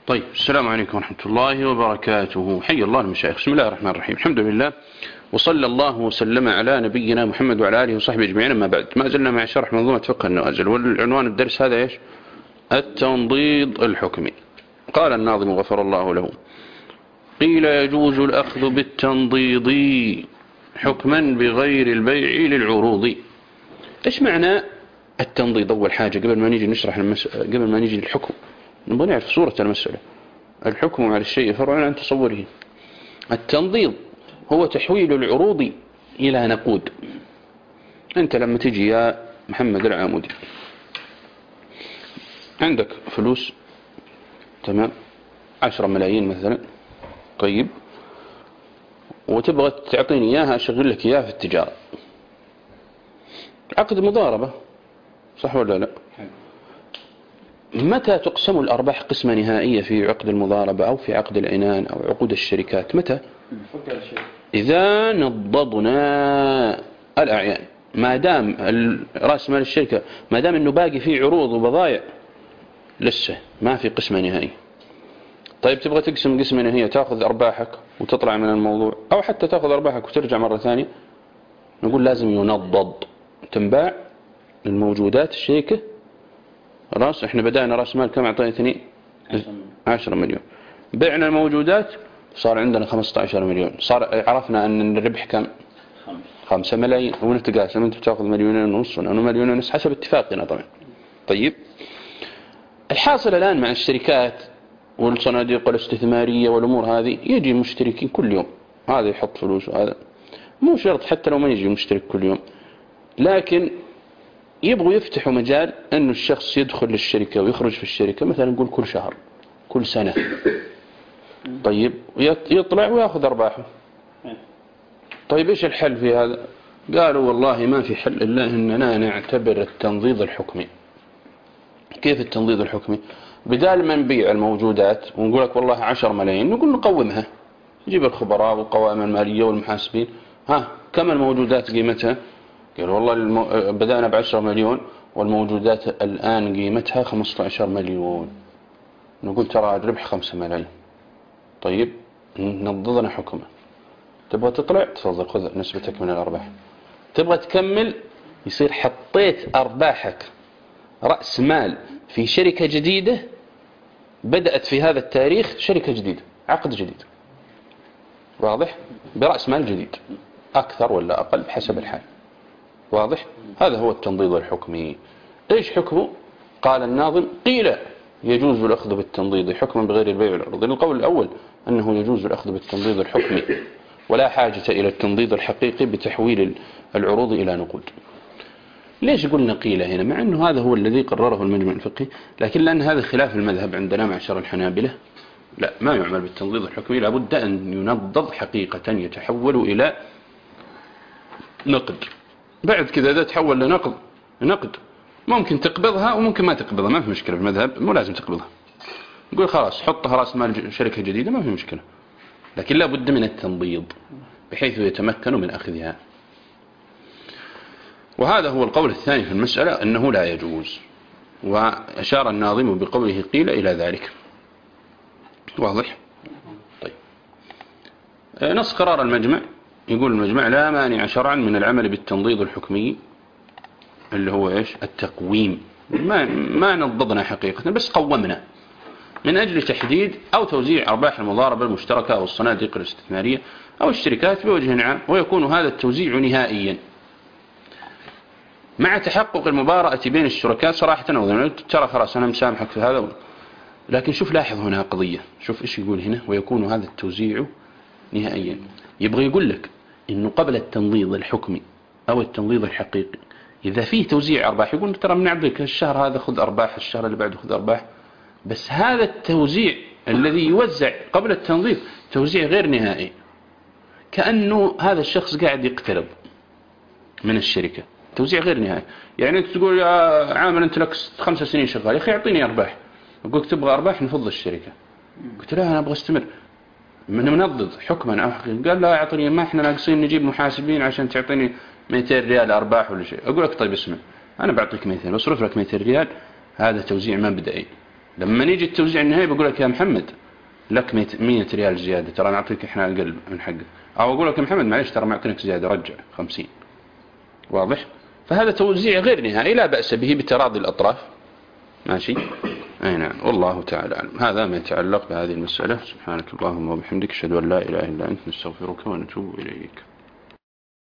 طيب، السلام عليكم ورحمة الله وبركاته. حي الله المشايخ. بسم الله الرحمن الرحيم. الحمد لله وصلى الله وسلم على نبينا محمد وعلى آله وصحبه أجمعين. أما بعد، ما زلنا مع شرح منظومة فقه النوازل، والعنوان الدرس هذا إيش؟ التنضيد الحكمي. قال الناظم غفر الله له: قيل يجوز الأخذ بالتنضيض حكما بغير البيع للعروض. إيش معنى التنضيض؟ أول حاجة قبل ما نيجي نشرح قبل ما نيجي للحكم نبغى نعرف صورة المسألة. الحكم على الشيء فرع عن تصوره. التنضيض هو تحويل العروض إلى نقود. أنت لما تجي يا محمد العامودي عندك فلوس، تمام، 10 ملايين مثلا، طيب، وتبغى تعطيني إياها أشغل لك إياها في التجارة، عقد مضاربة، صح ولا لا؟ متى تقسم الأرباح قسمة نهائية في عقد المضاربة أو في عقد العنان أو عقود الشركات؟ متى؟ إذا نضضنا الأعيان. ما دام رأس مال الشركة ما دام أنه باقي فيه عروض وبضائع لسه ما في قسمة نهائية. طيب، تبغى تقسم قسمة نهائية، تأخذ أرباحك وتطلع من الموضوع، أو حتى تأخذ أرباحك وترجع مرة ثانية، نقول لازم ينضض، تنباع الموجودات الشركة. راس احنا بدأنا راس مال كم اعطيتني؟ 10 مليون. بعنا الموجودات صار عندنا 15 مليون. صار عرفنا ان الربح كم؟ 5 ملايين. ونتقاسم، انت بتاخذ 2.5 مليون وانا 1.5 مليون حسب اتفاقنا طبعا. طيب، الحاصل الان مع الشركات والصناديق الاستثمارية والامور هذه، يجي مشتركين كل يوم، هذا يحط فلوس وهذا، مو شرط حتى لو ما يجي مشترك كل يوم، لكن يبغوا يفتحوا مجال أنه الشخص يدخل للشركة ويخرج في الشركة، مثلا نقول كل شهر، كل سنة. طيب، يطلع ويأخذ أرباحه. طيب، إيش الحل في هذا؟ قالوا والله ما في حل إلا أننا نعتبر التنضيد الحكمي. كيف التنضيد الحكمي؟ بدال ما نبيع الموجودات ونقول لك والله 10 ملايين، نقول نقومها، نجيب الخبراء والقوائم المالية والمحاسبين، ها كم الموجودات قيمتها؟ قالوا والله بدأنا ب10 مليون والموجودات الآن قيمتها 15 مليون. نقول ترى الربح 5 ملايين. طيب، نضضنا حكمه. تبغى تطلع؟ تفضل خذ نسبتك من الأرباح. تبغى تكمل؟ يصير حطيت أرباحك رأس مال في شركة جديدة بدأت في هذا التاريخ، شركة جديدة، عقد جديد، واضح؟ برأس مال جديد، أكثر ولا أقل بحسب الحال، واضح؟ هذا هو التنضيد الحكمي. ايش حكمه؟ قال الناظم: قيل يجوز الأخذ بالتنضيد حكما بغير البيع والعروض. القول الأول أنه يجوز الأخذ بالتنضيد الحكمي ولا حاجة إلى التنضيد الحقيقي بتحويل العروض إلى نقود. ليش قلنا قيل هنا؟ مع أنه هذا هو الذي قرره المجمع الفقهي، لكن لأن هذا خلاف المذهب عندنا معشر الحنابلة، لا، ما يعمل بالتنضيد الحكمي، لابد أن ينضد حقيقة، يتحول إلى نقد. بعد كذا إذا تحول لنقد ممكن تقبضها وممكن ما تقبضها، ما في مشكلة. في المذهب مو لازم تقبضها، نقول خلاص حطها رأس مال شركة جديدة، ما في مشكلة، لكن لا بد من التنضيد بحيث يتمكن من أخذها. وهذا هو القول الثاني في المسألة، أنه لا يجوز، وأشار الناظم بقوله قيل إلى ذلك، واضح؟ طيب، نص قرار المجمع، يقول المجمع: لا مانع شرعا من العمل بالتنضيد الحكمي، اللي هو إيش؟ التقويم. ما نضضنا حقيقة، بس قومنا من أجل تحديد أو توزيع أرباح المضاربة المشتركة أو الصناديق الاستثمارية أو الشركات بوجه عام، ويكون هذا التوزيع نهائيا مع تحقق المبارأة بين الشركاء صراحة. ترى خلاص أنا مسامحك في هذا، لكن شوف، لاحظ هنا قضية، شوف إيش يقول هنا: ويكون هذا التوزيع نهائيا. يبغى يقول لك إنه قبل التنضيد الحكمي أو التنضيد الحقيقي، إذا فيه توزيع أرباح، يقول ترى بنعطيك الشهر هذا خذ أرباح، الشهر اللي بعده خذ أرباح، بس هذا التوزيع الذي يوزع قبل التنضيد توزيع غير نهائي، كأنه هذا الشخص قاعد يقترض من الشركة، توزيع غير نهائي. يعني أنت تقول يا عامل أنت لك 5 سنين شغال، يا أخي أعطيني أرباح، أقول تبغى أرباح نفض الشركة، قلت لا أنا أبغى استمر. من منضد حكما أو حقيقة؟ قال لا أعطيني، ما إحنا ناقصين نجيب محاسبين عشان تعطيني 200 ريال أرباح ولا شيء. أقول لك طيب اسمع، أنا بعطيك 200، بصرف لك 200 ريال، هذا توزيع مبدئي، لما نيجي التوزيع النهائي بقول لك يا محمد لك 100 ريال زيادة، ترى نعطيك احنا أقل من حقه، أو أقول لك يا محمد معلش ترى معطينك زيادة رجع 50. واضح؟ فهذا توزيع غير نهائي لا بأس به بتراضي الأطراف. ماشي؟ أي نعم، والله تعالى أعلم. هذا ما يتعلق بهذه المسألة. سبحانك اللهم وبحمدك أشهد أن لا إله إلا أنت نستغفرك ونتوب إليك.